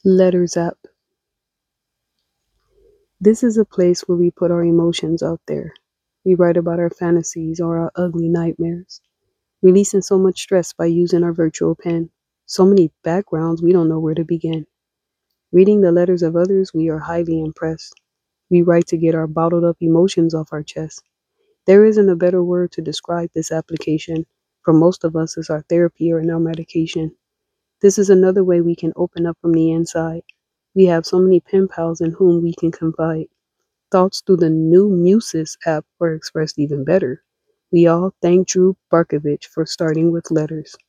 Letters app. This is a place where we put our emotions out there. We write about our fantasies or our ugly nightmares, releasing so much stress by using our virtual pen. So many backgrounds, we don't know where to begin. Reading the letters of others, we are highly impressed. We write to get our bottled up emotions off our chest. There isn't a better word to describe this application. For most of us, it's our therapy or our medication. This is another way we can open up from the inside. We have so many pen pals in whom we can confide. Thoughts through the new Musis app were expressed even better. We all thank Drew Barkovich for starting with letters.